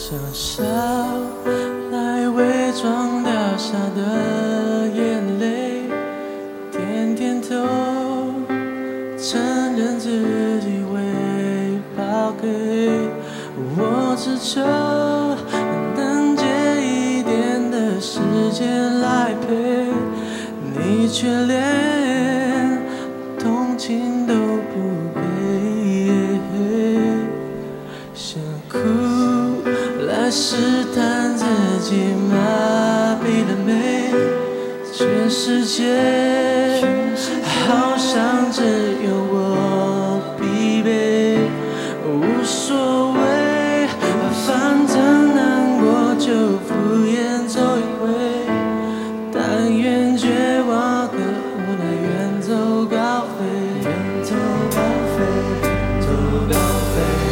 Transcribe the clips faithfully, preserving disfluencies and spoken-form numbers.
想笑来伪装掉下的眼泪，点点头，承认自己会抛给。我只求能借一点的时间来陪，你却连同情都不给。想哭来试探自己麻痹了没，全世界好像只有我疲惫，无所谓，反正难过就敷衍走一回，但愿绝望和无奈远走高飞，远走高飞，远走高飞。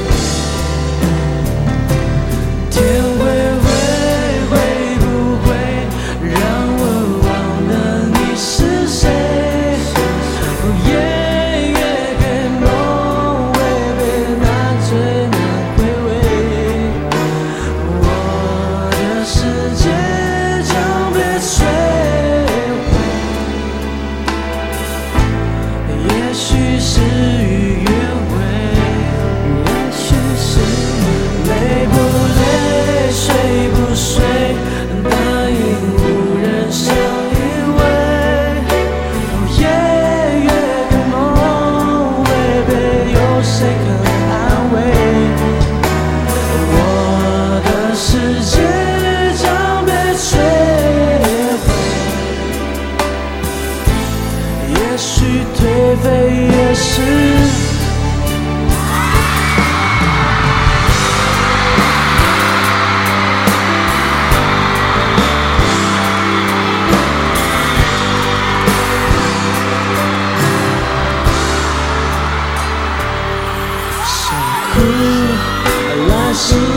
天会会会不会让我忘了你是谁？夜越黑，梦会被难追难回味，我的世界将被摧毁。也许事与愿违，也许是累不累，睡不睡，答应无人相依偎。夜越黑，梦会被有谁肯安慰？我的世界将被摧毁。也许颓废也是。想哭来试